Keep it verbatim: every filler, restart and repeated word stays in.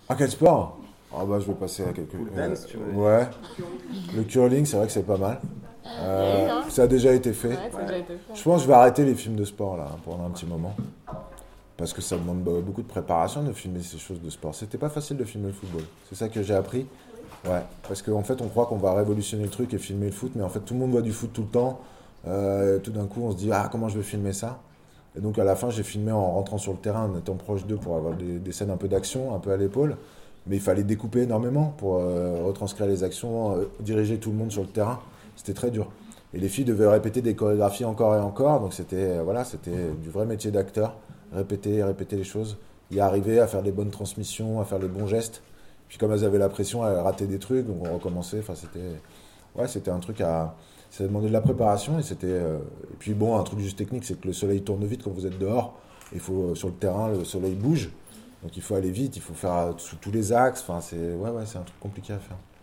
Ah, quel sport? Ah bah je vais passer à quelque... Pole euh, dance, tu veux dire. ouais, le curling, c'est vrai que c'est pas mal. Il y a eu, Euh, hein? ça a déjà été fait. Ouais, ça a déjà été fait. Je pense que je vais arrêter les films de sport là pendant un petit moment. Parce que ça demande be- beaucoup de préparation de filmer ces choses de sport. C'était pas facile de filmer le football. C'est ça que j'ai appris. Ouais. Parce qu'en fait, on croit qu'on va révolutionner le truc et filmer le foot, mais en fait, tout le monde voit du foot tout le temps. Euh, tout d'un coup, on se dit, ah, comment je vais filmer ça? Et donc, à la fin, j'ai filmé en rentrant sur le terrain, en étant proche d'eux pour avoir des, des scènes un peu d'action, un peu à l'épaule. Mais il fallait découper énormément pour euh, retranscrire les actions, euh, diriger tout le monde sur le terrain. C'était très dur. Et les filles devaient répéter des chorégraphies encore et encore. Donc, c'était euh, voilà, c'était du vrai métier d'acteur. Répéter, répéter les choses. Y arriver à faire les bonnes transmissions, à faire les bons gestes. Puis comme elles avaient la pression, elles rataient des trucs, donc on recommençait. Enfin, c'était, ouais, c'était un truc à, ça demandait de la préparation et c'était, euh, et puis bon, un truc juste technique, c'est que le soleil tourne vite quand vous êtes dehors. Il faut, sur le terrain, le soleil bouge, donc il faut aller vite, il faut faire euh, sous tous les axes. Enfin, c'est, ouais, ouais, c'est un truc compliqué à faire.